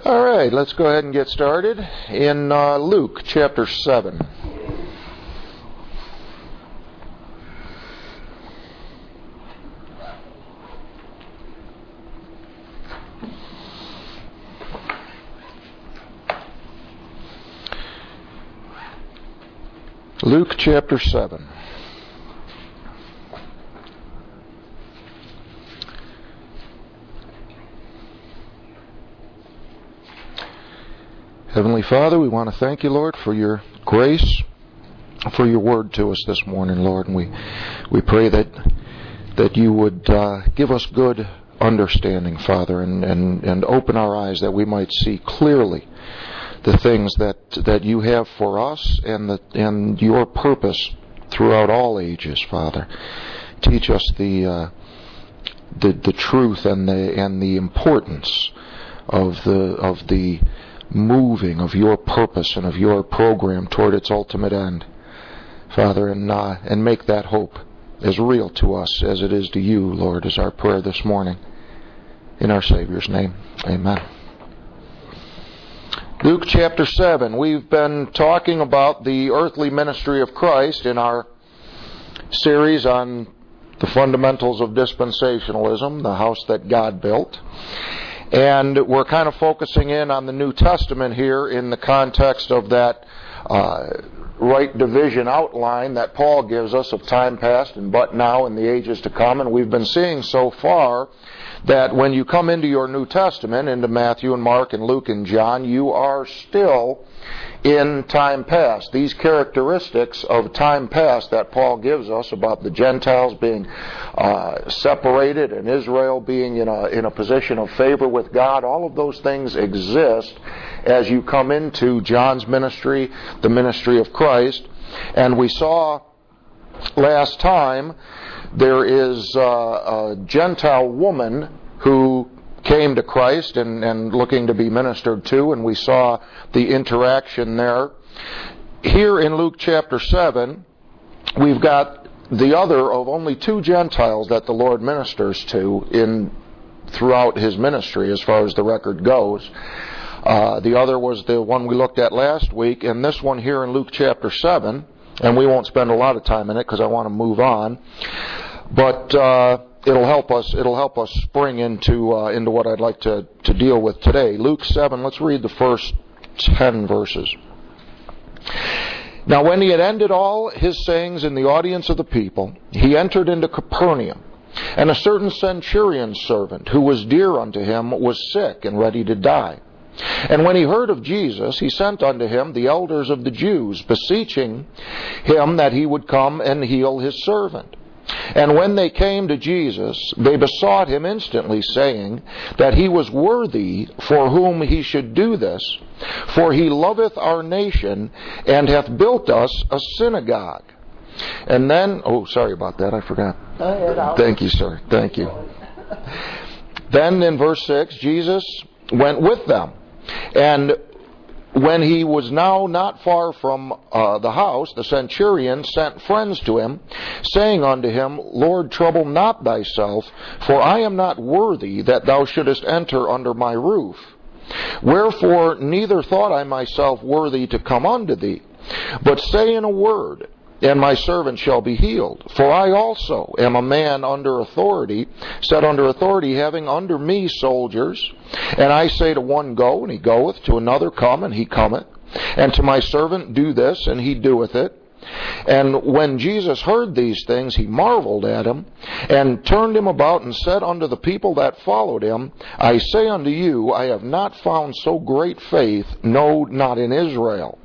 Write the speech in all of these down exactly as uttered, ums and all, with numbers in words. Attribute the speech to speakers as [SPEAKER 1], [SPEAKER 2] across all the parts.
[SPEAKER 1] All right, let's go ahead and get started in uh, Luke chapter seven. Luke chapter seven. Heavenly Father, we want to thank you, Lord, for your grace, for your word to us this morning, Lord. And we we pray that that you would uh, give us good understanding, Father, and, and, and open our eyes that we might see clearly the things that that you have for us and the, and your purpose throughout all ages, Father. Teach us the uh, the the truth and the and the importance of the of the moving of your purpose and of your program toward its ultimate end, Father, and uh, and make that hope as real to us as it is to you, Lord, is our prayer this morning. In our Savior's name, amen. Luke chapter seven. We've been talking about the earthly ministry of Christ in our series on the fundamentals of dispensationalism, the house that God built. And we're kind of focusing in on the New Testament here in the context of that uh, right division outline that Paul gives us of time past and but now and the ages to come. And we've been seeing so far that when you come into your New Testament, into Matthew and Mark and Luke and John, you are still in time past. These characteristics of time past that Paul gives us about the Gentiles being uh, separated and Israel being in a, in a position of favor with God, all of those things exist as you come into John's ministry, the ministry of Christ. And we saw last time there is uh, a Gentile woman who came to Christ and, and looking to be ministered to, and we saw the interaction there. Here in Luke chapter seven, we've got the other of only two Gentiles that the Lord ministers to in throughout his ministry as far as the record goes. Uh, the other was the one we looked at last week, and this one here in Luke chapter seven, and we won't spend a lot of time in it because I want to move on, but uh, It'll help us. It'll help us spring into uh, into what I'd like to, to deal with today. Luke seven. Let's read the first ten verses. Now, when he had ended all his sayings in the audience of the people, he entered into Capernaum, and a certain centurion's servant, who was dear unto him, was sick and ready to die. And when he heard of Jesus, he sent unto him the elders of the Jews, beseeching him that he would come and heal his servant. And when they came to Jesus, they besought him instantly, saying that he was worthy for whom he should do this, for he loveth our nation, and hath built us a synagogue. And then, oh, sorry about that, I forgot. Thank you, sir. Thank you. Then in verse six, Jesus went with them, and when he was now not far from uh, the house, the centurion sent friends to him, saying unto him, Lord, trouble not thyself, for I am not worthy that thou shouldest enter under my roof. Wherefore neither thought I myself worthy to come unto thee, but say in a word, and my servant shall be healed. For I also am a man under authority, set under authority, having under me soldiers. And I say to one, Go, and he goeth, to another, Come, and he cometh, and to my servant, Do this, and he doeth it. And when Jesus heard these things, he marveled at him, and turned him about, and said unto the people that followed him, I say unto you, I have not found so great faith, no, not in Israel.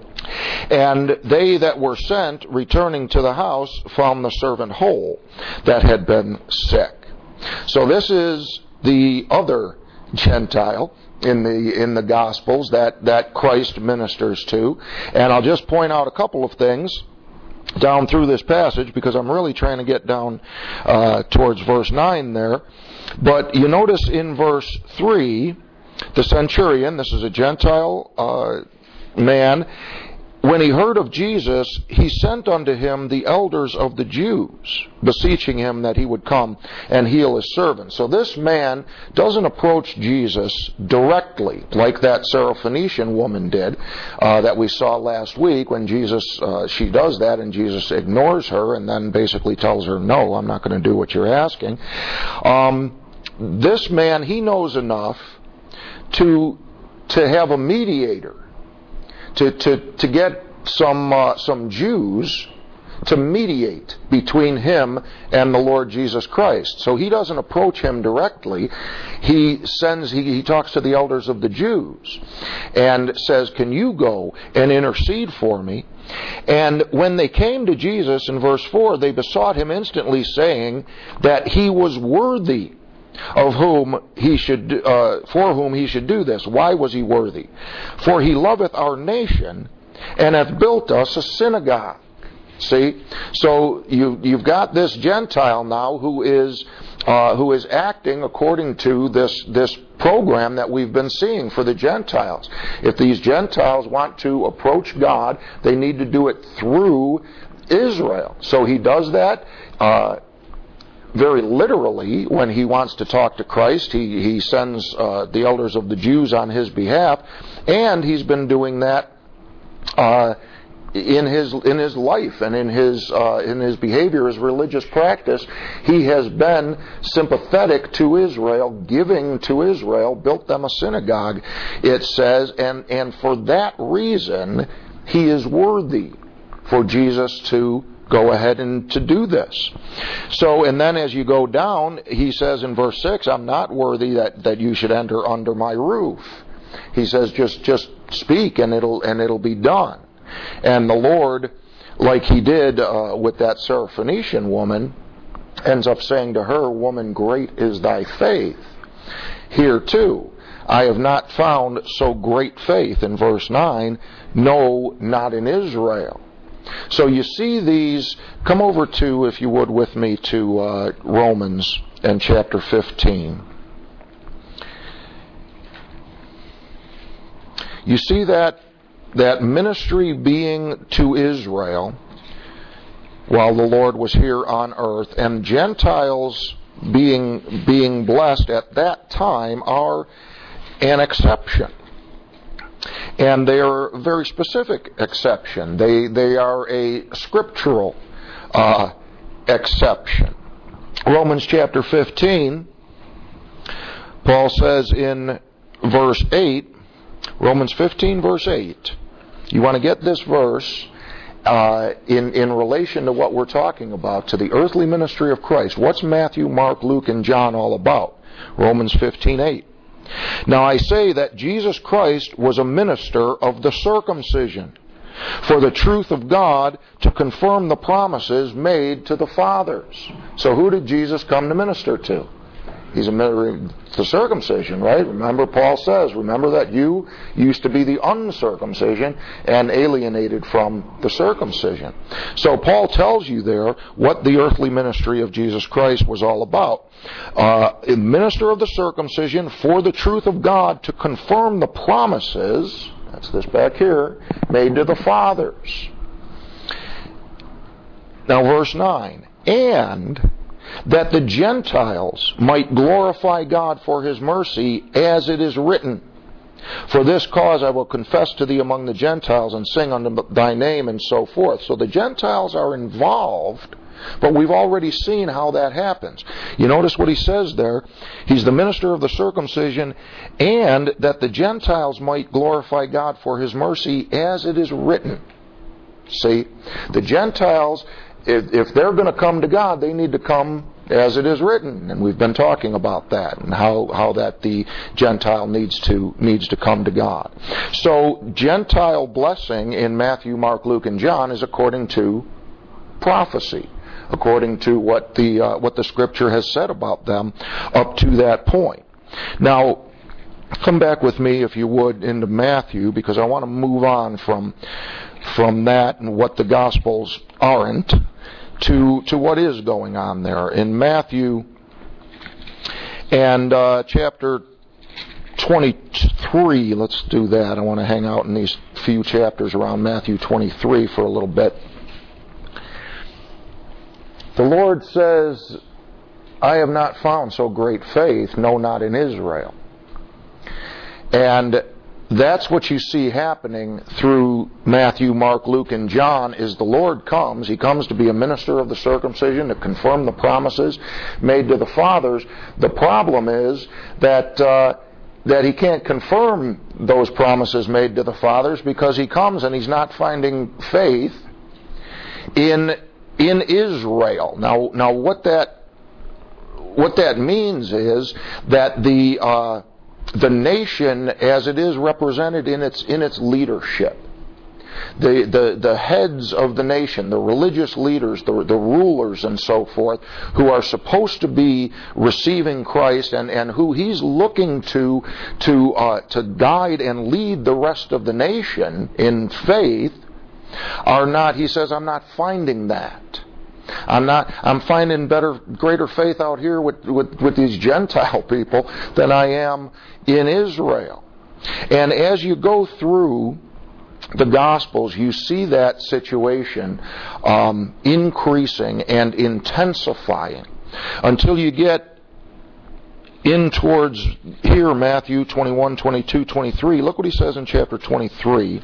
[SPEAKER 1] And they that were sent, returning to the house, found the servant whole that had been sick. So this is the other Gentile in the in the Gospels that, that Christ ministers to. And I'll just point out a couple of things down through this passage, because I'm really trying to get down uh, towards verse nine there. But you notice in verse three, the centurion, this is a Gentile uh, man, when he heard of Jesus, he sent unto him the elders of the Jews, beseeching him that he would come and heal his servant. So this man doesn't approach Jesus directly, like that Syrophoenician woman did, uh, that we saw last week when Jesus, uh, she does that and Jesus ignores her and then basically tells her, no, I'm not going to do what you're asking. Um, this man, he knows enough to, to have a mediator. To, to, to get some uh, some Jews to mediate between him and the Lord Jesus Christ. So he doesn't approach him directly. He sends he, he talks to the elders of the Jews and says, can you go and intercede for me? And when they came to Jesus in verse four, they besought him instantly, saying that he was worthy of whom he should, uh, for whom he should do this. Why was he worthy? For he loveth our nation, and hath built us a synagogue. See? So you, you've got this Gentile now who is, uh, who is acting according to this, this program that we've been seeing for the Gentiles. If these Gentiles want to approach God, they need to do it through Israel. So he does that, uh, very literally, when he wants to talk to Christ. He, he sends uh, the elders of the Jews on his behalf, and he's been doing that uh, in his in his life and in his uh, in his behavior, his religious practice. He has been sympathetic to Israel, giving to Israel, built them a synagogue, it says, and and for that reason he is worthy for Jesus to go ahead and to do this. So, and then as you go down, he says in verse six, I'm not worthy that, that you should enter under my roof. He says, just just speak and it'll and it'll be done. And the Lord, like he did uh, with that Syrophoenician woman, ends up saying to her, woman, great is thy faith. Here too, I have not found so great faith, in verse nine, no, not in Israel. So you see these, come over to, if you would with me, to uh, Romans and chapter fifteen. You see that, that ministry being to Israel while the Lord was here on earth, and Gentiles being, being blessed at that time are an exception. And they are a very specific exception. They they are a scriptural uh, exception. Romans chapter fifteen, Paul says in verse eight, Romans fifteen verse eight, you want to get this verse uh, in, in relation to what we're talking about, to the earthly ministry of Christ. What's Matthew, Mark, Luke, and John all about? Romans fifteen eight. Now I say that Jesus Christ was a minister of the circumcision, for the truth of God, to confirm the promises made to the fathers. So who did Jesus come to minister to? He's a the circumcision, right? Remember, Paul says, remember that you used to be the uncircumcision and alienated from the circumcision. So Paul tells you there what the earthly ministry of Jesus Christ was all about. Uh, a minister of the circumcision for the truth of God, to confirm the promises, that's this back here, made to the fathers. Now verse nine, and that the Gentiles might glorify God for His mercy, as it is written, for this cause I will confess to thee among the Gentiles, and sing unto thy name, and so forth. So the Gentiles are involved, but we've already seen how that happens. You notice what he says there. He's the minister of the circumcision, and that the Gentiles might glorify God for His mercy, as it is written. See, the Gentiles, If, if they're going to come to God, they need to come as it is written, and we've been talking about that and how, how that the Gentile needs to needs to come to God. So Gentile blessing in Matthew, Mark, Luke, and John is according to prophecy, according to what the uh, what the Scripture has said about them up to that point. Now, come back with me, if you would, into Matthew, because I want to move on from from that and what the Gospels aren't to to what is going on there in Matthew and uh, chapter twenty-three. Let's do that. I want to hang out in these few chapters around Matthew twenty-three for a little bit. The Lord says, I have not found so great faith, no, not in Israel. And that's what you see happening through Matthew, Mark, Luke, and John, is the Lord comes. He comes to be a minister of the circumcision, to confirm the promises made to the fathers. The problem is that uh, that he can't confirm those promises made to the fathers because he comes and he's not finding faith in in Israel. Now, now what that what that means is that the uh, the nation, as it is represented in its in its leadership, the the the heads of the nation, the religious leaders, the the rulers, and so forth, who are supposed to be receiving Christ and and who he's looking to to uh, to guide and lead the rest of the nation in faith, are not. He says, I'm not finding that. I'm not. I'm finding better, greater faith out here with, with, with these Gentile people than I am in Israel. And as you go through the Gospels, you see that situation um, increasing and intensifying until you get in towards here, Matthew twenty-one, twenty-two, twenty-three. Look what he says in chapter twenty-three.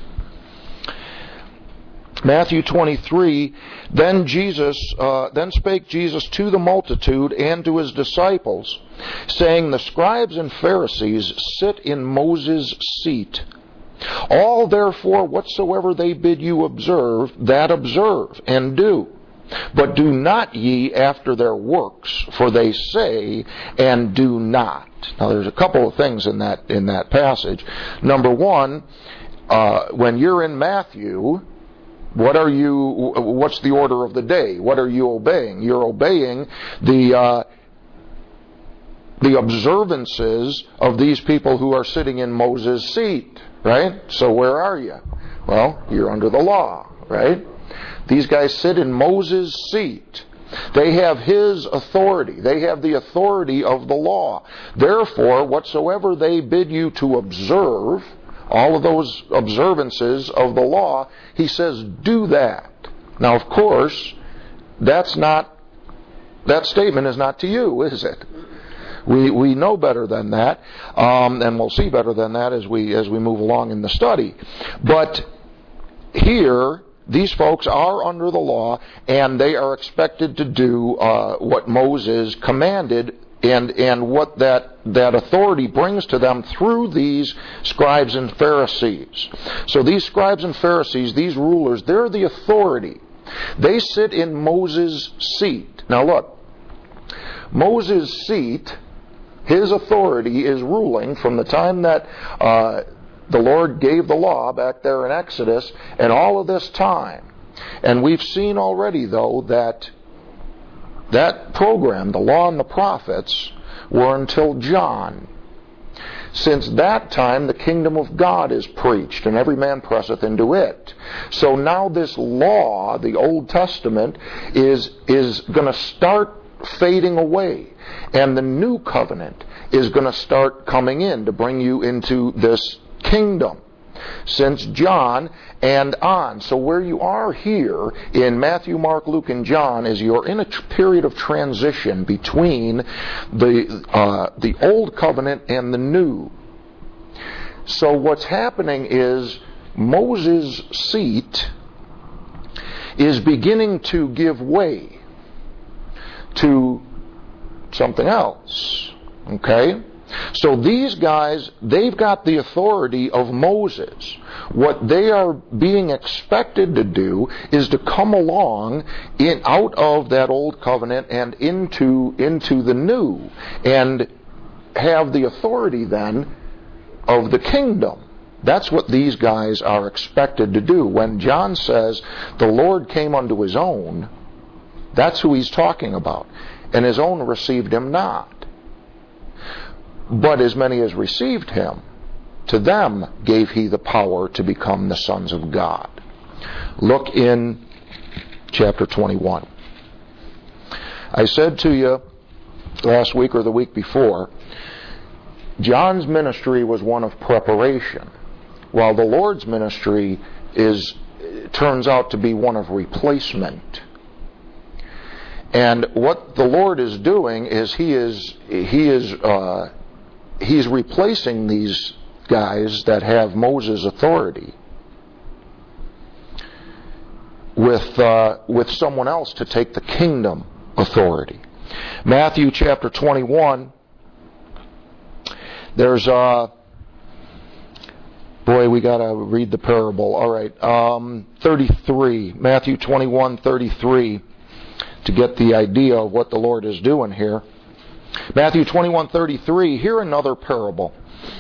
[SPEAKER 1] Matthew twenty-three, then Jesus, uh, then spake Jesus to the multitude and to his disciples, saying, the scribes and Pharisees sit in Moses' seat. All therefore whatsoever they bid you observe, that observe and do. But do not ye after their works, for they say and do not. Now there's a couple of things in that in that passage. Number one, uh, when you're in Matthew, What are you? What's the order of the day? What are you obeying? You're obeying the uh, the observances of these people who are sitting in Moses' seat, right? So where are you? Well, you're under the law, right? These guys sit in Moses' seat. They have his authority. They have the authority of the law. Therefore, whatsoever they bid you to observe, all of those observances of the law, he says, do that. Now, of course, that's not, that statement is not to you, is it? We we know better than that, um, and we'll see better than that as we as we move along in the study. But here, these folks are under the law, and they are expected to do uh, what Moses commanded. And and what that, that authority brings to them through these scribes and Pharisees. So these scribes and Pharisees, these rulers, they're the authority. They sit in Moses' seat. Now look, Moses' seat, his authority is ruling from the time that uh, the Lord gave the law back there in Exodus and all of this time. And we've seen already, though, that that program, the law and the prophets, were until John. Since that time, the kingdom of God is preached, and every man presseth into it. So now this law, the Old Testament, is, is going to start fading away. And the new covenant is going to start coming in to bring you into this kingdom. Since John and on. So where you are here in Matthew, Mark, Luke, and John is you're in a tr- period of transition between the uh, the old covenant and the new. So what's happening is Moses' seat is beginning to give way to something else. Okay? So these guys, they've got the authority of Moses. What they are being expected to do is to come along in out of that old covenant and into into the new, and have the authority then of the kingdom. That's what these guys are expected to do. When John says the Lord came unto his own, that's who he's talking about. And his own received him not. But as many as received him, to them gave he the power to become the sons of God. Look in chapter twenty-one. I said to you last week or the week before, John's ministry was one of preparation. while the Lord's ministry is turns out to be one of replacement. And what the Lord is doing is he is he is uh, he's replacing these guys that have Moses' authority with uh, with someone else to take the kingdom authority. Matthew chapter twenty-one. There's uh boy, we got to read the parable. All right, um, thirty-three. Matthew twenty-one thirty-three. To get the idea of what the Lord is doing here. Matthew twenty-one thirty-three, hear another parable.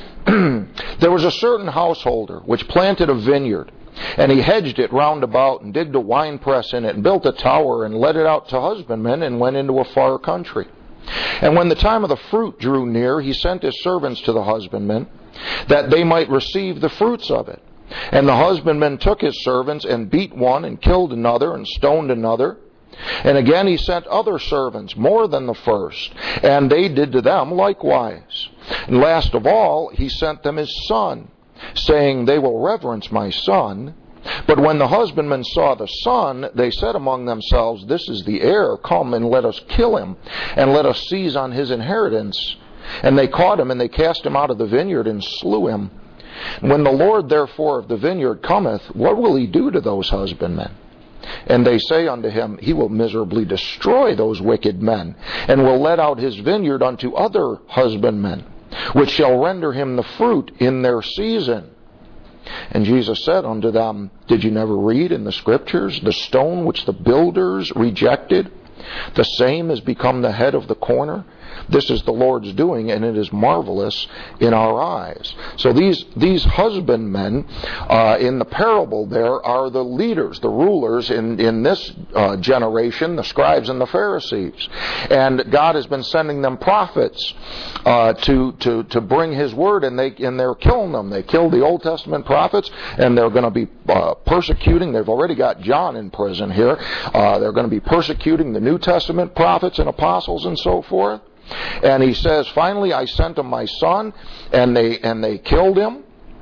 [SPEAKER 1] There was a certain householder which planted a vineyard, and he hedged it round about, and digged a winepress in it, and built a tower, and let it out to husbandmen, and went into a far country. And when the time of the fruit drew near, he sent his servants to the husbandmen, that they might receive the fruits of it. And the husbandman took his servants, and beat one, and killed another, and stoned another. And again he sent other servants, more than the first, and they did to them likewise. And last of all he sent them his son, saying, They will reverence my son. But when the husbandmen saw the son, they said among themselves, This is the heir, come and let us kill him, and let us seize on his inheritance. And they caught him, and they cast him out of the vineyard, and slew him. When the Lord therefore of the vineyard cometh, what will he do to those husbandmen? And they say unto him, He will miserably destroy those wicked men, and will let out his vineyard unto other husbandmen, which shall render him the fruit in their season. And Jesus said unto them, Did you never read in the Scriptures, the stone which the builders rejected, the same has become the head of the corner? This is the Lord's doing, and it is marvelous in our eyes. So these these husbandmen uh, in the parable there are the leaders, the rulers in, in this uh, generation, the scribes and the Pharisees. And God has been sending them prophets uh, to, to, to bring His word, and, they, and they're killing them. They killed the Old Testament prophets, and they're going to be uh, persecuting. They've already got John in prison here. Uh, they're going to be persecuting the New Testament prophets and apostles and so forth. And he says, finally I sent them my son, and they and they killed him.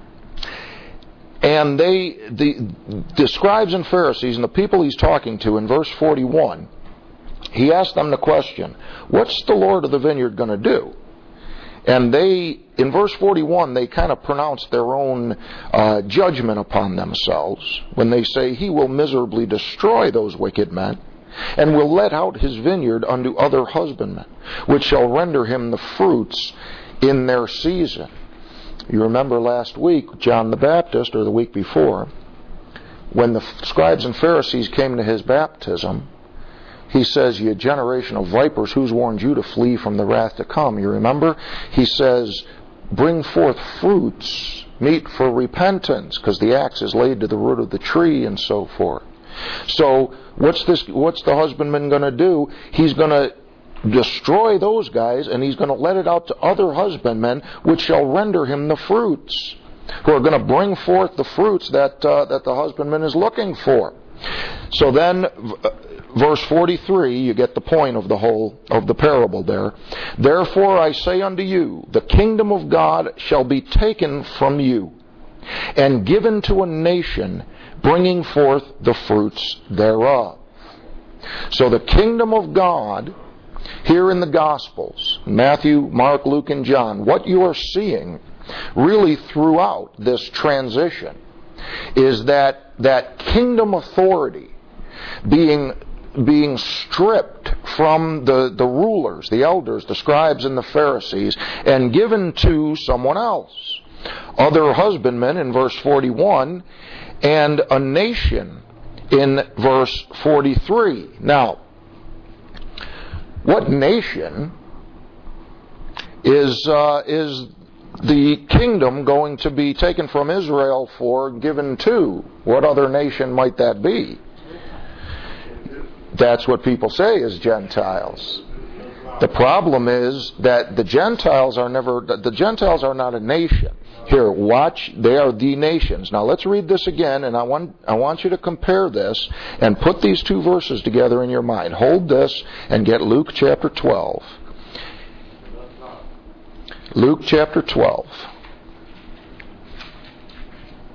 [SPEAKER 1] And they the, the scribes and Pharisees and the people he's talking to in verse forty-one, he asked them the question, what's the Lord of the vineyard going to do? And they, in verse forty-one, they kind of pronounce their own uh, judgment upon themselves when they say, He will miserably destroy those wicked men, and will let out his vineyard unto other husbandmen, which shall render him the fruits in their season. You remember last week, John the Baptist, or the week before, when the scribes and Pharisees came to his baptism, he says, Ye generation of vipers, who's warned you to flee from the wrath to come? You remember? He says, Bring forth fruits, meet for repentance, because the axe is laid to the root of the tree, and so forth. So what's this? What's the husbandman going to do? He's going to destroy those guys, and he's going to let it out to other husbandmen, which shall render him the fruits, who are going to bring forth the fruits that uh, that the husbandman is looking for. So then, verse forty-three, you get the point of the whole of the parable there. Therefore I say unto you, the kingdom of God shall be taken from you, and given to a nation bringing forth the fruits thereof. So the kingdom of God, here in the Gospels, Matthew, Mark, Luke, and John, what you are seeing really throughout this transition is that that kingdom authority being being stripped from the, the rulers, the elders, the scribes, and the Pharisees, and given to someone else. Other husbandmen in verse forty-one, and a nation in verse forty-three. Now, what nation is uh, is the kingdom going to be taken from Israel for, given to? What other nation might that be? That's what people say is Gentiles. The problem is that the Gentiles are never, the Gentiles are not a nation. Here, watch, they are the nations. Now let's read this again, and I want I want you to compare this and put these two verses together in your mind. Hold this and get Luke chapter twelve. Luke chapter twelve.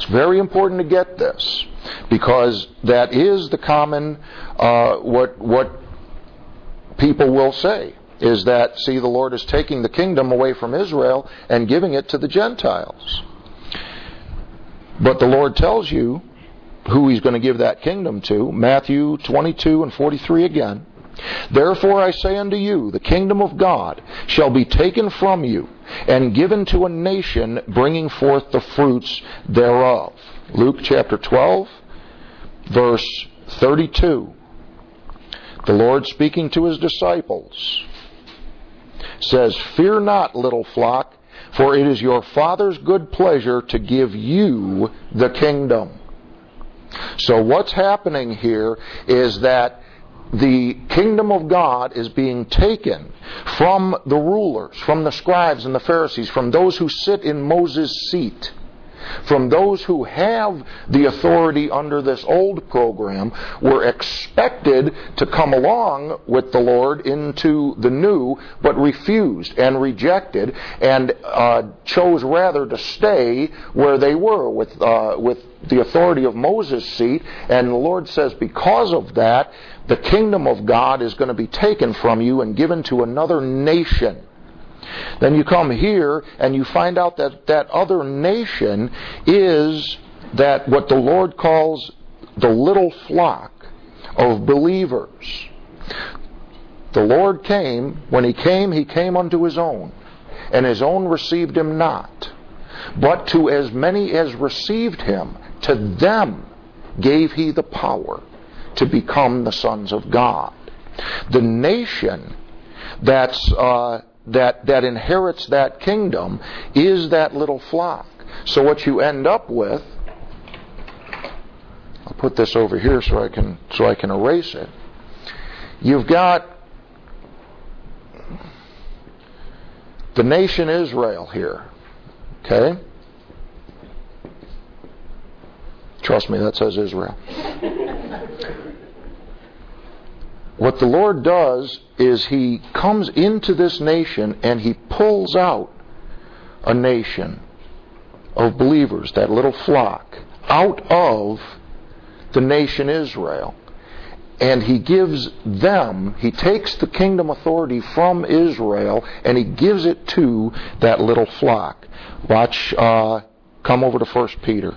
[SPEAKER 1] very important to get this, because that is the common, uh, what, what people will say, is that, see, the Lord is taking the kingdom away from Israel and giving it to the Gentiles. But the Lord tells you who He's going to give that kingdom to. Matthew twenty-two and forty-three again. Therefore I say unto you, the kingdom of God shall be taken from you and given to a nation bringing forth the fruits thereof. Luke chapter twelve, verse thirty-two. The Lord speaking to His disciples says, Fear not, little flock, for it is your Father's good pleasure to give you the kingdom. So what's happening here is that the kingdom of God is being taken from the rulers, from the scribes and the Pharisees, from those who sit in Moses' seat, from those who have the authority under this old program, were expected to come along with the Lord into the new, but refused and rejected, and uh, chose rather to stay where they were with uh, with the authority of Moses' seat. And the Lord says, because of that, the kingdom of God is going to be taken from you and given to another nation. Then you come here and you find out that that other nation is that what the Lord calls the little flock of believers. The Lord came, when He came, He came unto His own, and His own received Him not. But to as many as received Him, to them gave He the power to become the sons of God. The nation that's uh, that that inherits that kingdom is that little flock. So what you end up with, I'll put this over here so I can so I can erase it. You've got the nation Israel here. Okay? Trust me, that says Israel. What the Lord does is He comes into this nation and He pulls out a nation of believers, that little flock, out of the nation Israel. And He gives them, He takes the kingdom authority from Israel and He gives it to that little flock. Watch, uh, come over to First Peter.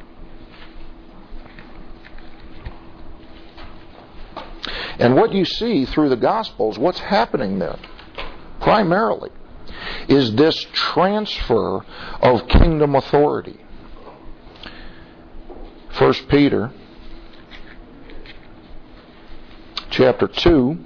[SPEAKER 1] And what you see through the Gospels, what's happening there, primarily, is this transfer of kingdom authority. First Peter, chapter two,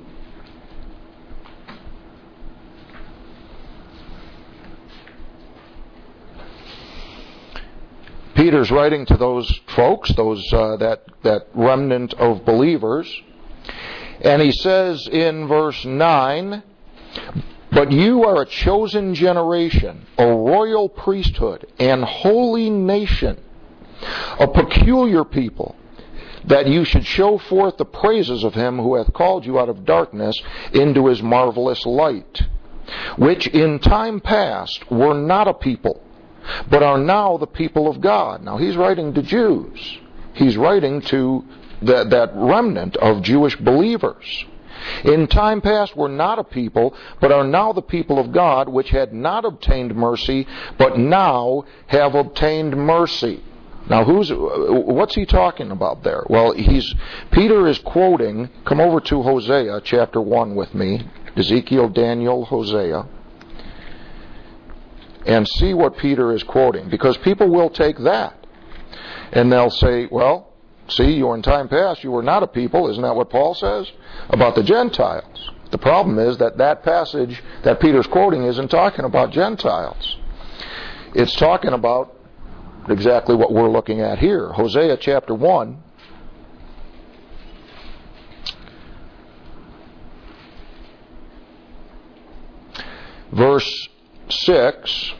[SPEAKER 1] Peter's writing to those folks, those uh, that that remnant of believers. And he says in verse nine, But you are a chosen generation, a royal priesthood, and holy nation, a peculiar people, that you should show forth the praises of Him who hath called you out of darkness into His marvelous light, which in time past were not a people, but are now the people of God. Now he's writing to Jews. He's writing to That, that remnant of Jewish believers. In time past were not a people, but are now the people of God, which had not obtained mercy, but now have obtained mercy. Now, who's what's he talking about there? Well, he's Peter is quoting. Come over to Hosea chapter one with me, Ezekiel, Daniel, Hosea, and see what Peter is quoting, because people will take that and they'll say, well, see, you were in time past, you were not a people. Isn't that what Paul says about the Gentiles? The problem is that that passage that Peter's quoting isn't talking about Gentiles. It's talking about exactly what we're looking at here. Hosea chapter one. Verse six.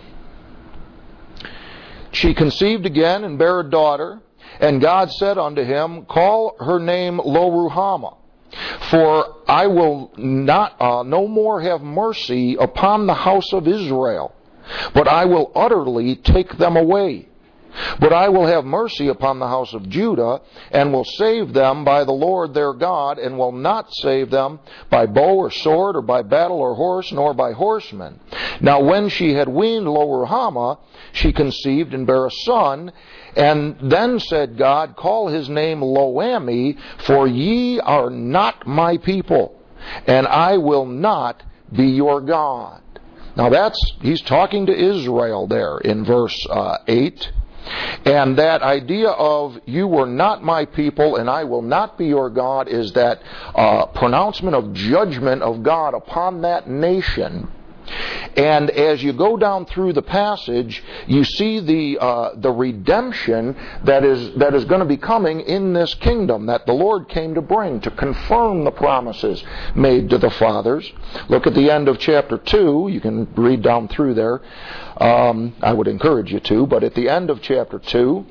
[SPEAKER 1] She conceived again and bare a daughter. And God said unto him, Call her name Lo-Ruhamah, for I will not uh, no more have mercy upon the house of Israel, but I will utterly take them away, But I will have mercy upon the house of Judah, and will save them by the Lord their God, and will not save them by bow or sword, or by battle or horse, nor by horsemen. Now when she had weaned Lo-Ruhamah, she conceived and bare a son, and then said God, Call his name Lo-Ammi, for ye are not my people, and I will not be your God. Now that's, he's talking to Israel there in verse uh, eight. And that idea of you were not my people and I will not be your God is that uh, pronouncement of judgment of God upon that nation. And as you go down through the passage, you see the uh, the redemption that is that is going to be coming in this kingdom that the Lord came to bring, to confirm the promises made to the fathers. Look at the end of chapter two. You can read down through there. Um, I would encourage you to, but at the end of chapter two,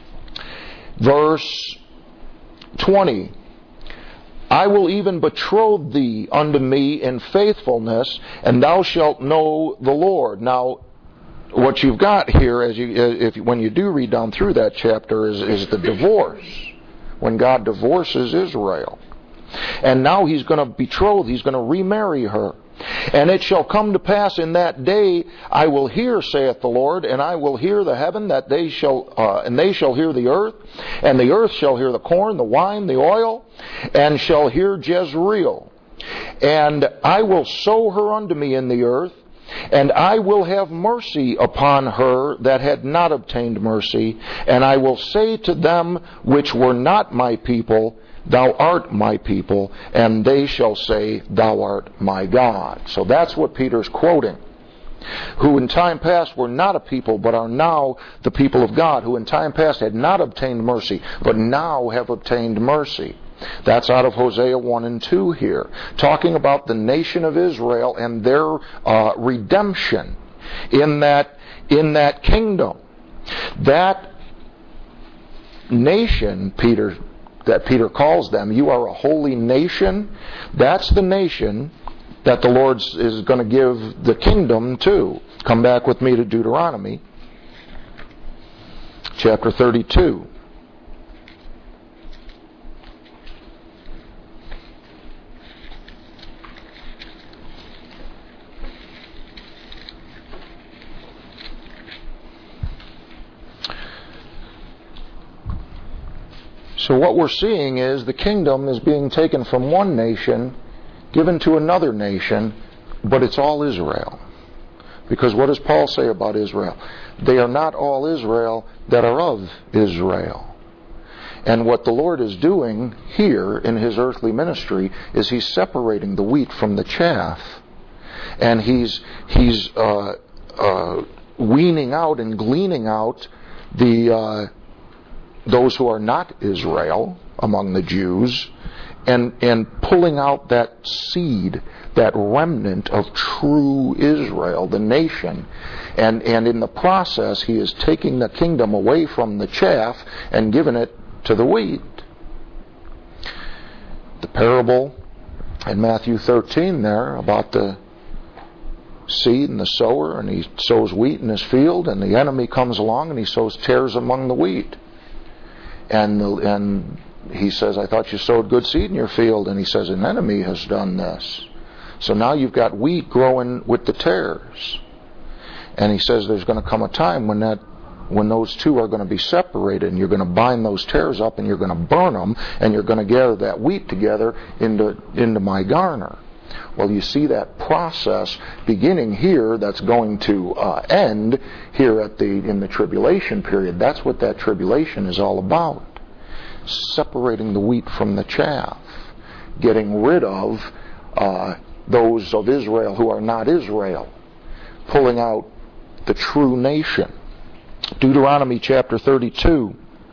[SPEAKER 1] verse twenty, I will even betroth thee unto me in faithfulness, and thou shalt know the Lord. Now, what you've got here, as you, if when you do read down through that chapter, is, is the divorce. When God divorces Israel. And now he's going to betroth, he's going to remarry her. And it shall come to pass in that day, I will hear, saith the Lord, and I will hear the heaven, that they shall, uh, and they shall hear the earth, and the earth shall hear the corn, the wine, the oil, and shall hear Jezreel. And I will sow her unto me in the earth, and I will have mercy upon her that had not obtained mercy, and I will say to them which were not my people, Thou art my people, and they shall say, Thou art my God. So that's what Peter's quoting. Who in time past were not a people, but are now the people of God. Who in time past had not obtained mercy, but now have obtained mercy. That's out of Hosea one and two here. Talking about the nation of Israel and their uh, redemption in that, in that kingdom. That nation, Peter that Peter calls them, you are a holy nation. That's the nation that the Lord is going to give the kingdom to. Come back with me to Deuteronomy chapter thirty-two. So what we're seeing is the kingdom is being taken from one nation, given to another nation, but it's all Israel. Because what does Paul say about Israel? They are not all Israel that are of Israel. And what the Lord is doing here in His earthly ministry is He's separating the wheat from the chaff. And He's, he's uh, uh, weaning out and gleaning out the... Uh, those who are not Israel among the Jews, and and pulling out that seed, that remnant of true Israel, the nation. And, and in the process, he is taking the kingdom away from the chaff and giving it to the wheat. The parable in Matthew thirteen there about the seed and the sower, and he sows wheat in his field, and the enemy comes along and he sows tares among the wheat. And the, and he says, I thought you sowed good seed in your field. And he says, an enemy has done this. So now you've got wheat growing with the tares. And he says there's going to come a time when that when those two are going to be separated, and you're going to bind those tares up and you're going to burn them, and you're going to gather that wheat together into into my garner. Well, you see that process beginning here that's going to uh, end here at the in the tribulation period. That's what that tribulation is all about. Separating the wheat from the chaff. Getting rid of uh, those of Israel who are not Israel. Pulling out the true nation. Deuteronomy chapter thirty-two.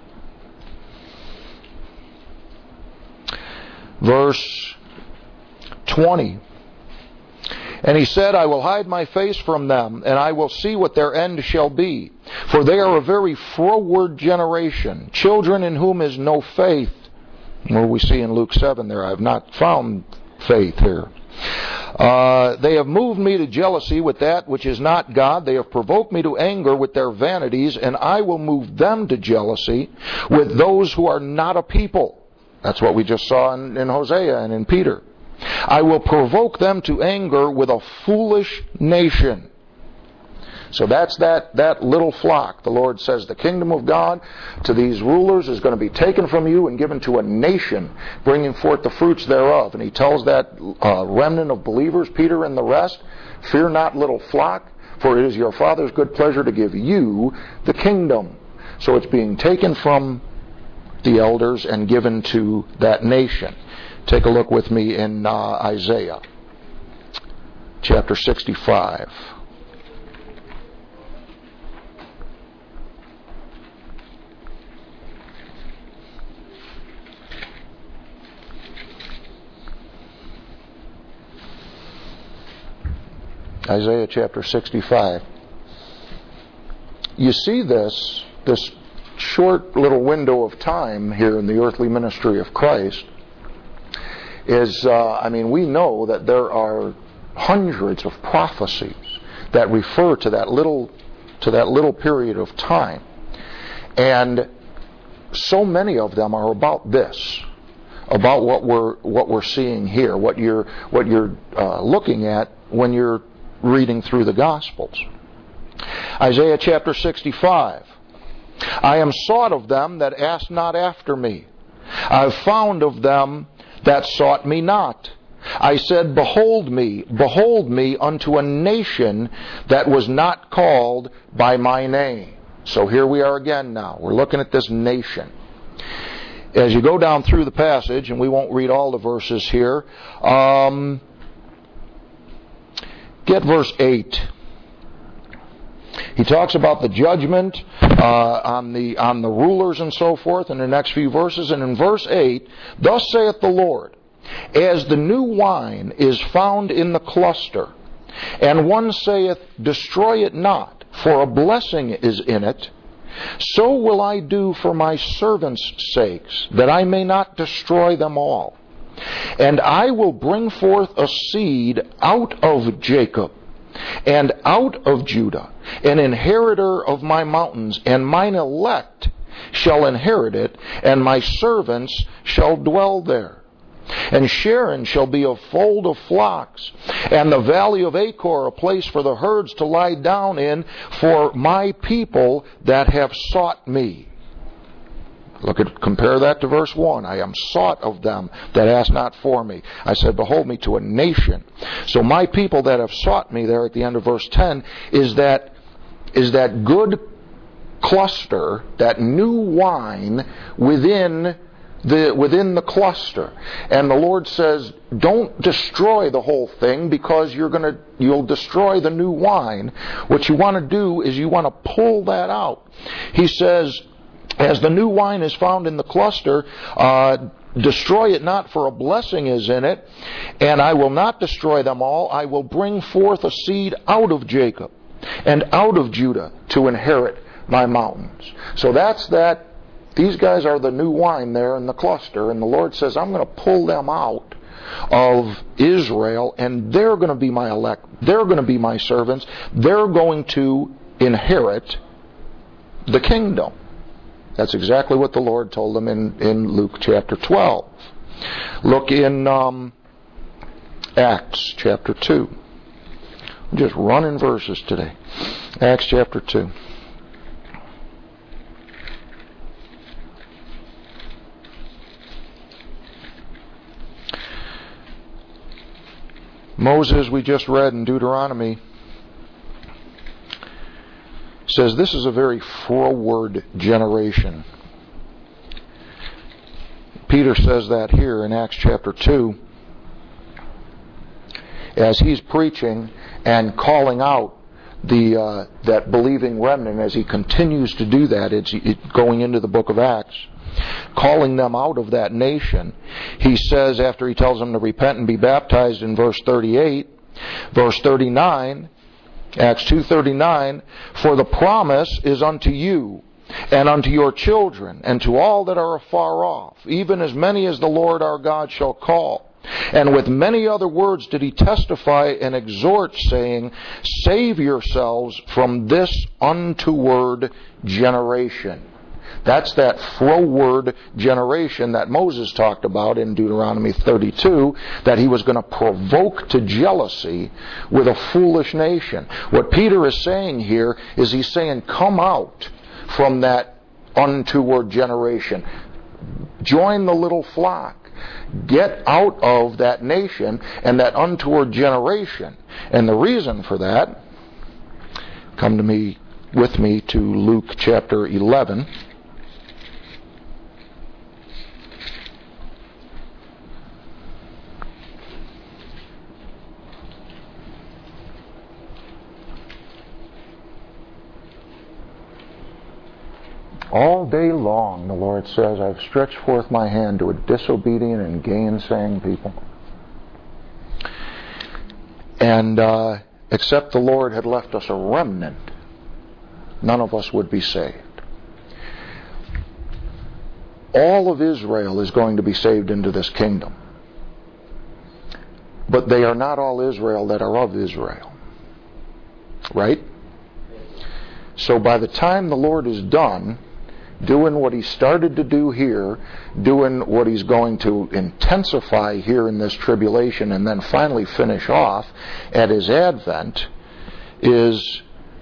[SPEAKER 1] Verse twenty. And he said, I will hide my face from them, and I will see what their end shall be. For they are a very froward generation, children in whom is no faith. Where we see in Luke seven there, I have not found faith here. Uh, they have moved me to jealousy with that which is not God. They have provoked me to anger with their vanities, and I will move them to jealousy with those who are not a people. That's what we just saw in, in Hosea and in Peter. I will provoke them to anger with a foolish nation. So that's that, that little flock. The Lord says the kingdom of God to these rulers is going to be taken from you and given to a nation, bringing forth the fruits thereof. And he tells that uh, remnant of believers, Peter and the rest, fear not, little flock, for it is your Father's good pleasure to give you the kingdom. So it's being taken from the elders and given to that nation. Take a look with me in uh, Isaiah chapter sixty-five. Isaiah chapter sixty-five. You see this, this short little window of time here in the earthly ministry of Christ is, uh, I mean, we know that there are hundreds of prophecies that refer to that little, to that little period of time. And so many of them are about this, about what we're, what we're seeing here, what you're, what you're uh, looking at when you're reading through the Gospels. Isaiah chapter sixty-five. I am sought of them that asked not after me. I have found of them that sought me not. I said, behold me, behold me unto a nation that was not called by my name. So here we are again now. We're looking at this nation. As you go down through the passage, and we won't read all the verses here, um, get verse eight. He talks about the judgment uh, on the on the rulers and so forth in the next few verses. And in verse eight, thus saith the Lord, as the new wine is found in the cluster, and one saith, destroy it not, for a blessing is in it, so will I do for my servants' sakes, that I may not destroy them all. And I will bring forth a seed out of Jacob, and out of Judah, an inheritor of my mountains, and mine elect shall inherit it, and my servants shall dwell there. And Sharon shall be a fold of flocks, and the valley of Achor a place for the herds to lie down in, for my people that have sought me. Look at, compare that to verse one. I am sought of them that ask not for me. I said, behold me to a nation. So my people that have sought me, there at the end of verse ten, is that, is that good cluster, that new wine within the, within the cluster. And the Lord says, don't destroy the whole thing, because you're gonna, you'll destroy the new wine. What you want to do is you want to pull that out. He says, as the new wine is found in the cluster, uh, destroy it not, for a blessing is in it, and I will not destroy them all. I will bring forth a seed out of Jacob and out of Judah to inherit my mountains. So that's that. These guys are the new wine there in the cluster, and the Lord says, I'm going to pull them out of Israel, and they're going to be my elect. They're going to be my servants. They're going to inherit the kingdom. That's exactly what the Lord told them in, in Luke chapter twelve. Look in um, Acts chapter two. I'm just running verses today. Acts chapter two. Moses, we just read in Deuteronomy, says this is a very froward generation. Peter says that here in Acts chapter two, as he's preaching and calling out the uh, that believing remnant, as he continues to do that. It's it, going into the book of Acts, calling them out of that nation. He says, after he tells them to repent and be baptized in verse thirty-eight, verse thirty-nine, Acts two thirty-nine, for the promise is unto you, and unto your children, and to all that are afar off, even as many as the Lord our God shall call. And with many other words did he testify and exhort, saying, Save yourselves from this untoward generation. That's that froward generation that Moses talked about in Deuteronomy thirty-two, that he was going to provoke to jealousy with a foolish nation. What Peter is saying here is he's saying, come out from that untoward generation. Join the little flock. Get out of that nation and that untoward generation. And the reason for that, come to me with me to Luke chapter eleven. All day long, the Lord says, I've stretched forth my hand to a disobedient and gainsaying people. And uh, except the Lord had left us a remnant, none of us would be saved. All of Israel is going to be saved into this kingdom. But they are not all Israel that are of Israel. Right? So by the time the Lord is done doing what he started to do here, doing what he's going to intensify here in this tribulation and then finally finish off at his advent, is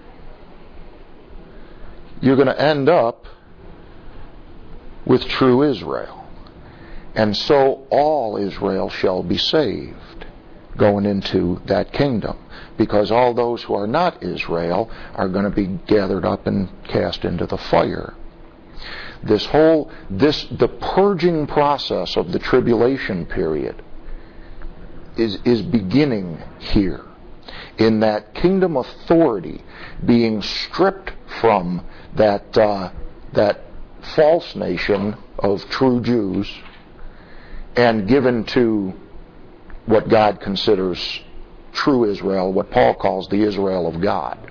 [SPEAKER 1] you're going to end up with true Israel. And so all Israel shall be saved going into that kingdom, because all those who are not Israel are going to be gathered up and cast into the fire. This whole, this, the purging process of the tribulation period is, is beginning here, in that kingdom authority being stripped from that, uh, that false nation of true Jews and given to what God considers true Israel, what Paul calls the Israel of God.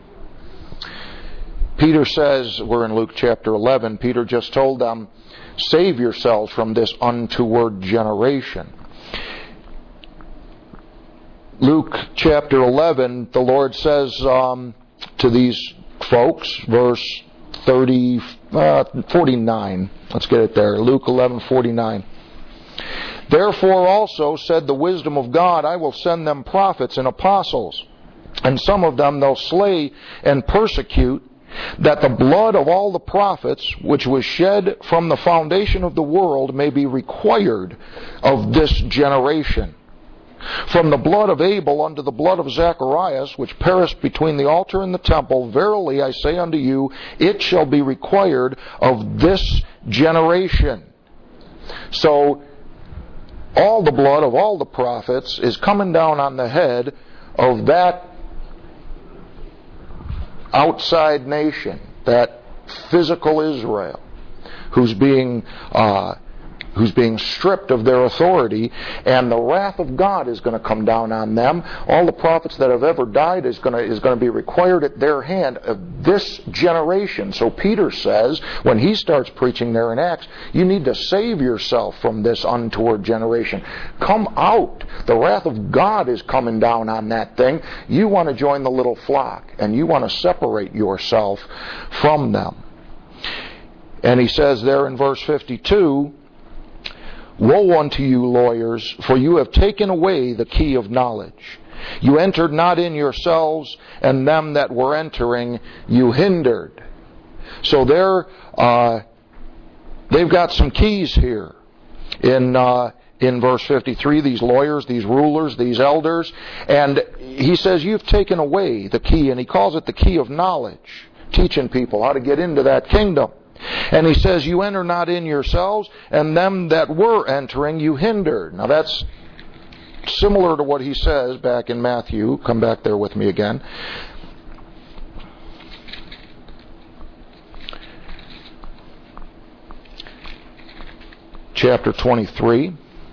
[SPEAKER 1] Peter says, we're in Luke chapter eleven, Peter just told them, save yourselves from this untoward generation. Luke chapter eleven, the Lord says um, to these folks, verse thirty, uh, forty-nine, let's get it there, Luke eleven forty-nine. Therefore also said the wisdom of God, I will send them prophets and apostles, and some of them they'll slay and persecute, that the blood of all the prophets which was shed from the foundation of the world may be required of this generation. From the blood of Abel unto the blood of Zacharias, which perished between the altar and the temple, verily I say unto you, it shall be required of this generation. So, all the blood of all the prophets is coming down on the head of that outside nation, that physical Israel, who's being uh, who's being stripped of their authority, and the wrath of God is going to come down on them. All the prophets that have ever died is going to is going to be required at their hand of this generation. So Peter says, when he starts preaching there in Acts, you need to save yourself from this untoward generation. Come out. The wrath of God is coming down on that thing. You want to join the little flock, and you want to separate yourself from them. And he says there in verse fifty-two, woe unto you, lawyers, for you have taken away the key of knowledge. You entered not in yourselves, and them that were entering you hindered. So they're, uh, they've got some keys here in uh, in verse fifty-three, these lawyers, these rulers, these elders. And he says, you've taken away the key, and he calls it the key of knowledge, teaching people how to get into that kingdom. And he says, you enter not in yourselves, and them that were entering you hindered. Now that's similar to what he says back in Matthew. Come back there with me again. Chapter twenty-three.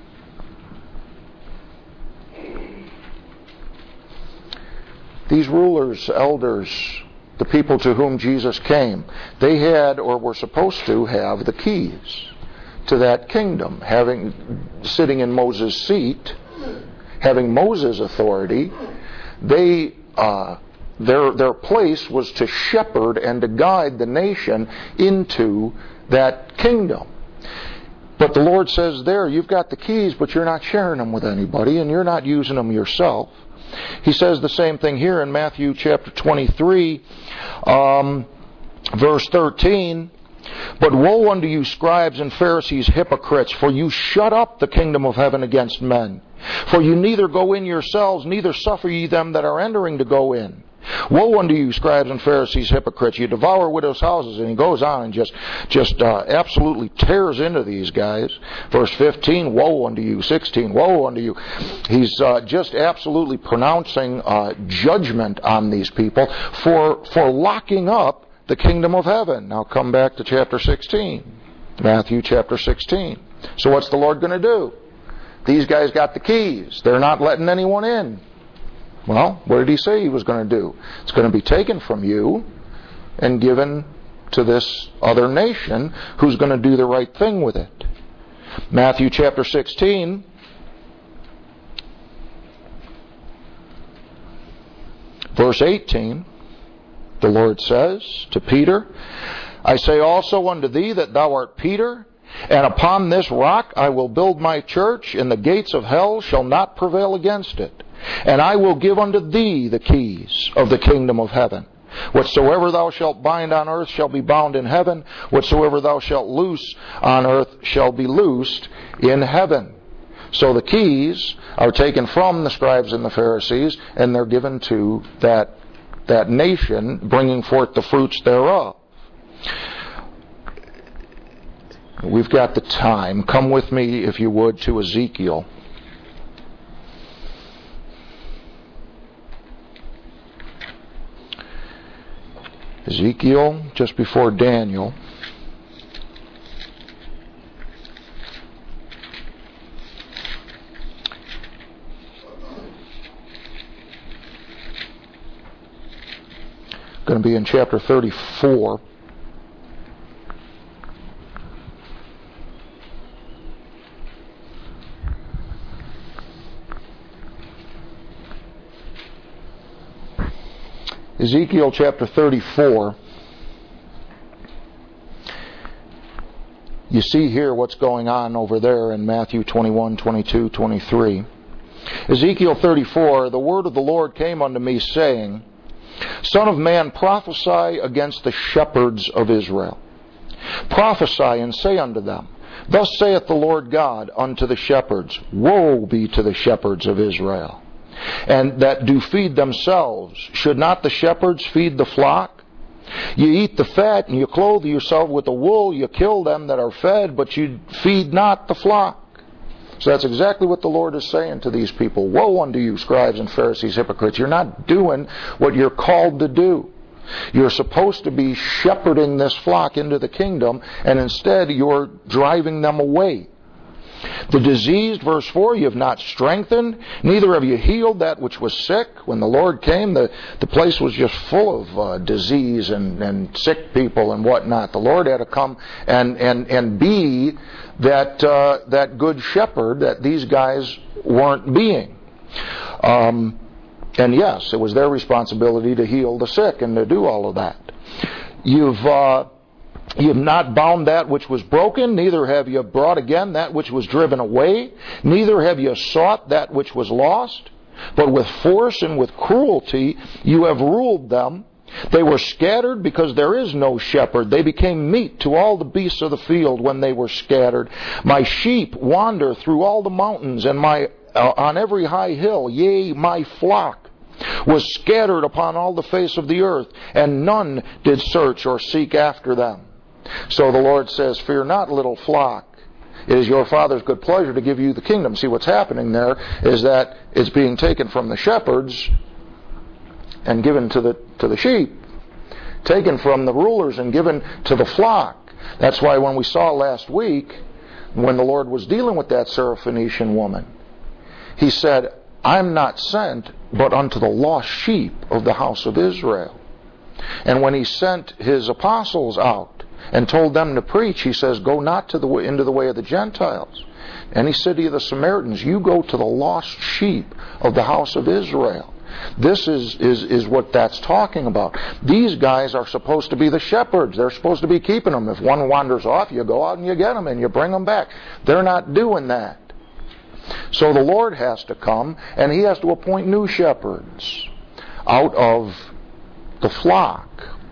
[SPEAKER 1] These rulers, elders, the people to whom Jesus came, they had, or were supposed to have, the keys to that kingdom, having sitting in Moses' seat, having Moses' authority. They uh, their their place was to shepherd and to guide the nation into that kingdom. But the Lord says there, you've got the keys, but you're not sharing them with anybody, and you're not using them yourself. He says the same thing here in Matthew chapter twenty-three, um, verse thirteen. But woe unto you, scribes and Pharisees, hypocrites, for you shut up the kingdom of heaven against men. For you neither go in yourselves, neither suffer ye them that are entering to go in. Woe unto you, scribes and Pharisees, hypocrites, you devour widows' houses. And he goes on and just just uh, absolutely tears into these guys. Verse fifteen, woe unto you. sixteen, woe unto you. He's uh, just absolutely pronouncing uh, judgment on these people for for locking up the kingdom of heaven. Now come back to chapter sixteen. Matthew chapter sixteen. So what's the Lord going to do? These guys got the keys. They're not letting anyone in. Well, what did he say he was going to do? It's going to be taken from you and given to this other nation who's going to do the right thing with it. Matthew chapter sixteen. Verse eighteen. The Lord says to Peter, I say also unto thee that thou art Peter, and upon this rock I will build my church, and the gates of hell shall not prevail against it. And I will give unto thee the keys of the kingdom of heaven. Whatsoever thou shalt bind on earth shall be bound in heaven. Whatsoever thou shalt loose on earth shall be loosed in heaven. So the keys are taken from the scribes and the Pharisees, and they're given to that that nation, bringing forth the fruits thereof. We've got the time. Come with me, if you would, to Ezekiel. Ezekiel, just before Daniel. Going to be in chapter thirty-four. Ezekiel chapter thirty-four. You see here what's going on over there in Matthew twenty-one, twenty-two, twenty-three. Ezekiel thirty-four, the word of the Lord came unto me, saying, Son of man, prophesy against the shepherds of Israel. Prophesy and say unto them, Thus saith the Lord God unto the shepherds, Woe be to the shepherds of Israel, and that do feed themselves. Should not the shepherds feed the flock? You eat the fat, and you clothe yourself with the wool. You kill them that are fed, but you feed not the flock. So that's exactly what the Lord is saying to these people. Woe unto you, scribes and Pharisees, hypocrites. You're not doing what you're called to do. You're supposed to be shepherding this flock into the kingdom, and instead you're driving them away. The diseased, verse four, you have not strengthened, neither have you healed that which was sick. When the Lord came, the, the place was just full of uh, disease and, and sick people and whatnot. The Lord had to come and, and, and be that, uh, that good shepherd that these guys weren't being. Um, and yes, it was their responsibility to heal the sick and to do all of that. You've... Uh, You have not bound that which was broken, neither have you brought again that which was driven away, neither have you sought that which was lost, but with force and with cruelty you have ruled them. They were scattered because there is no shepherd. They became meat to all the beasts of the field when they were scattered. My sheep wander through all the mountains, and my uh, on every high hill, yea, my flock was scattered upon all the face of the earth, and none did search or seek after them. So the Lord says, Fear not, little flock. It is your Father's good pleasure to give you the kingdom. See, what's happening there is that it's being taken from the shepherds and given to the to the sheep. Taken from the rulers and given to the flock. That's why when we saw last week, when the Lord was dealing with that Syrophoenician woman, He said, I'm not sent but unto the lost sheep of the house of Israel. And when He sent His apostles out, and told them to preach. He says, go not to the way, into the way of the Gentiles, any city of the Samaritans. You go to the lost sheep of the house of Israel. This is, is, is what that's talking about. These guys are supposed to be the shepherds. They're supposed to be keeping them. If one wanders off, you go out and you get them and you bring them back. They're not doing that. So the Lord has to come, and He has to appoint new shepherds out of the flock.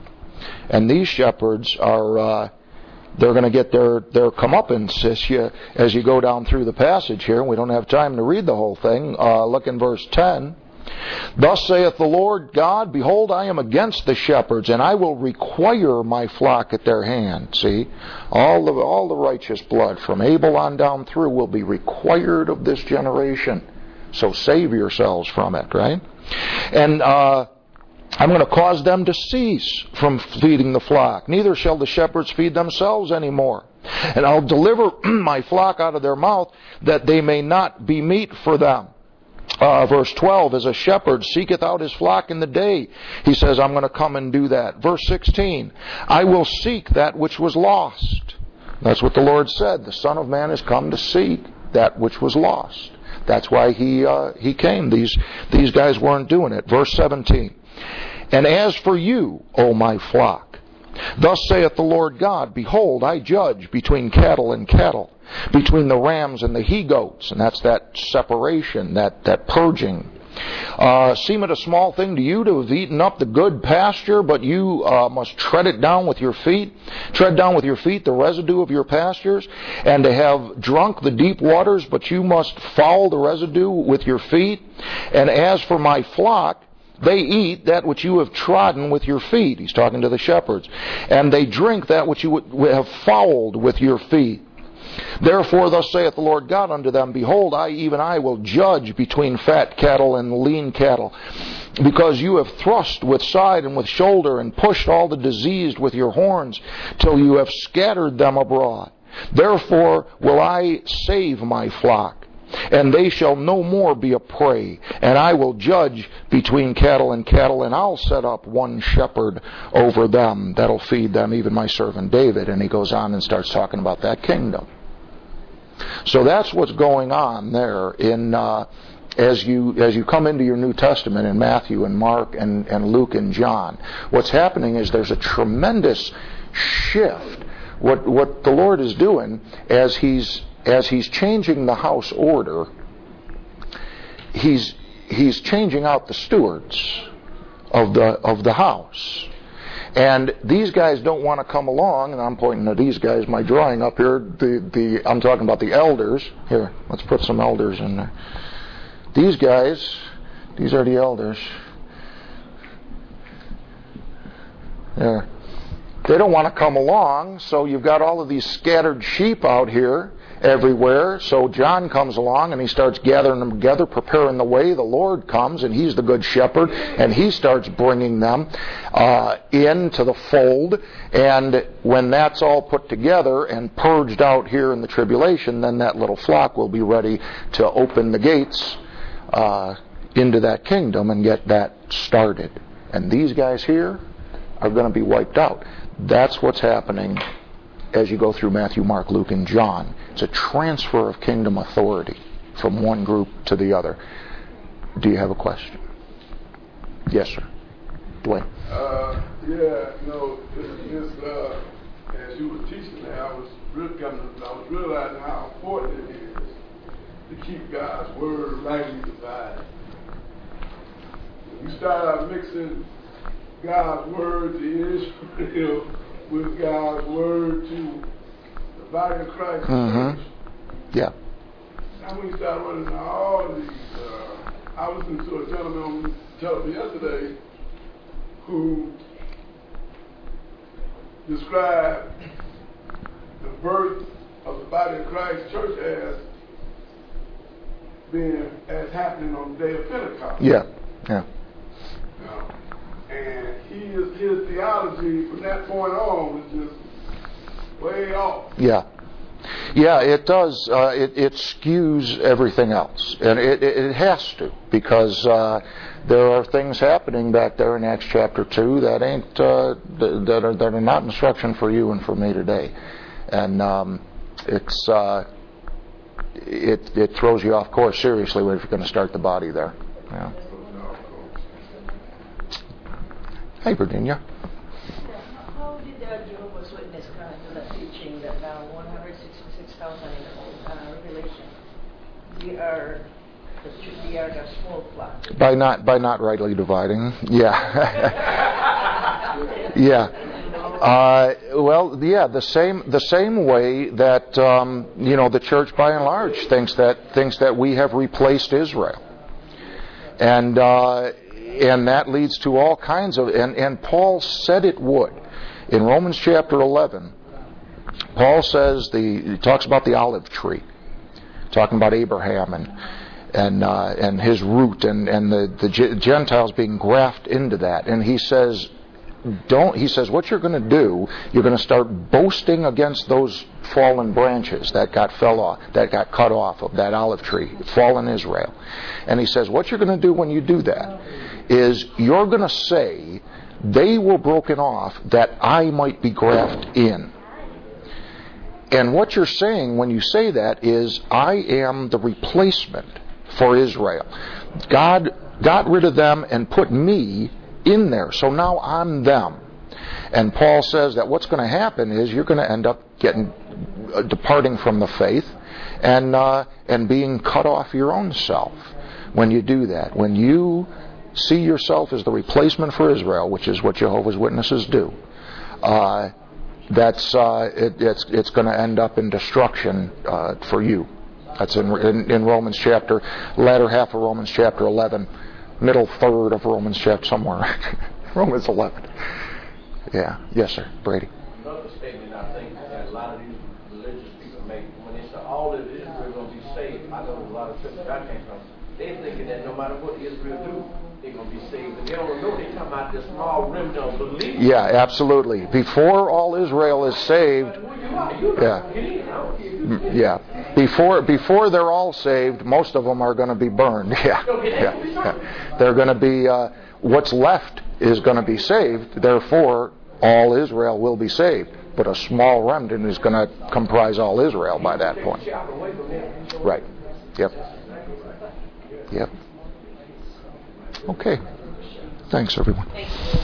[SPEAKER 1] And these shepherds are, uh, they're going to get their, their comeuppance as you, as you go down through the passage here. We don't have time to read the whole thing. Uh, look in verse ten. Thus saith the Lord God, behold, I am against the shepherds, and I will require my flock at their hand. See, all the, all the righteous blood from Abel on down through will be required of this generation. So save yourselves from it, right? And uh, I'm going to cause them to cease from feeding the flock. Neither shall the shepherds feed themselves anymore. And I'll deliver my flock out of their mouth, that they may not be meat for them. Uh, verse twelve, as a shepherd seeketh out his flock in the day, he says, I'm going to come and do that. Verse sixteen, I will seek that which was lost. That's what the Lord said. The Son of Man has come to seek that which was lost. That's why he uh, he came. These, these guys weren't doing it. Verse seventeen, and as for you, O my flock, thus saith the Lord God, behold, I judge between cattle and cattle, between the rams and the he-goats, and that's that separation, that, that purging. Uh, seemeth a small thing to you to have eaten up the good pasture, but you uh, must tread it down with your feet, tread down with your feet the residue of your pastures, and to have drunk the deep waters, but you must foul the residue with your feet. And as for my flock, they eat that which you have trodden with your feet. He's talking to the shepherds. And they drink that which you have fouled with your feet. Therefore thus saith the Lord God unto them, behold, I, even I, will judge between fat cattle and lean cattle, because you have thrust with side and with shoulder, and pushed all the diseased with your horns, till you have scattered them abroad. Therefore will I save my flock, and they shall no more be a prey. And I will judge between cattle and cattle, and I'll set up one shepherd over them that'll feed them, even my servant David. And he goes on and starts talking about that kingdom. So that's what's going on there in uh, as you as you come into your New Testament in Matthew and Mark and, and Luke and John. What's happening is there's a tremendous shift. What what the Lord is doing as he's as he's changing the house order, he's he's changing out the stewards of the of the house. And these guys don't want to come along, and I'm pointing to these guys, my drawing up here, the, the I'm talking about the elders. Here, let's put some elders in there. These guys, these are the elders. There. They don't want to come along, so you've got all of these scattered sheep out here everywhere. So John comes along and he starts gathering them together, preparing the way. The Lord comes, and He's the good shepherd, and He starts bringing them uh, into the fold. And when that's all put together and purged out here in the tribulation, then that little flock will be ready to open the gates uh, into that kingdom and get that started. And these guys here are going to be wiped out. That's what's happening as you go through Matthew, Mark, Luke, and John. It's a transfer of kingdom authority from one group to the other. Do you have a question? Yes, sir. Dwayne.
[SPEAKER 2] Uh, yeah, no, this, uh, as you were teaching that, I was, really coming, I was realizing how important it is to keep God's word rightly divided. When you start out mixing God's word to Israel with God's word to the body of Christ.
[SPEAKER 1] Mm-hmm. Yeah.
[SPEAKER 2] Now when you start running all these, uh, I was listening to a gentleman on television yesterday who described the birth of the body of Christ church as being as happening on the day of Pentecost.
[SPEAKER 1] Yeah. Yeah.
[SPEAKER 2] Now, and he is, his theology from that point on was just way off.
[SPEAKER 1] Yeah. Yeah, it does. Uh, it, it skews everything else, and it, it, it has to, because uh, there are things happening back there in Acts chapter two that ain't uh, that are that are not instruction for you and for me today, and um, it's uh, it it throws you off course seriously if you're going to start the body there. Yeah. Hey, Virginia.
[SPEAKER 3] How did the Jehovah's Witness come to the teaching that now one hundred sixty-six thousand in the uh, Revelation, they are the, they are the small flock?
[SPEAKER 1] By not by not rightly dividing. Yeah. Yeah. Uh, well, yeah, the same the same way that um, you know the church by and large thinks that thinks that we have replaced Israel, and uh, and that leads to all kinds of and, and Paul said it would in Romans chapter eleven. Paul says the he talks about the olive tree, talking about Abraham and and uh, and his root and and the the Gentiles being grafted into that, and he says. Don't he says what you're going to do, you're going to start boasting against those fallen branches that got fell off, that got cut off of that olive tree, fallen Israel. And he says what you're going to do when you do that is you're going to say they were broken off that I might be grafted in. And what you're saying when you say that is I am the replacement for Israel. God got rid of them and put me in there. So now I'm them. And Paul says that what's going to happen is you're going to end up getting uh, departing from the faith and uh, and being cut off your own self when you do that. When you see yourself as the replacement for Israel, which is what Jehovah's Witnesses do, uh, that's uh, it, it's it's going to end up in destruction uh, for you. That's in, in in Romans chapter latter half of Romans chapter eleven. Middle third of Romans chapter somewhere. Romans eleven. Yeah. Yes, sir. Brady.
[SPEAKER 4] Another statement I think that a lot of these religious people make when they say all of Israel going to be saved. I know a lot of churches I came from. They're thinking that no matter what Israel do, they're going to be saved. And they don't know they're talking about this small remnant of believers.
[SPEAKER 1] Yeah, absolutely. Before all Israel is saved. Yeah. Yeah. Before before they're all saved, most of them are going to be burned. Yeah. Yeah. Yeah. They're going to be uh, what's left is going to be saved. Therefore, all Israel will be saved. But a small remnant is going to comprise all Israel by that point. Right. Yep. Yep. Okay. Thanks, everyone.
[SPEAKER 3] Thank you.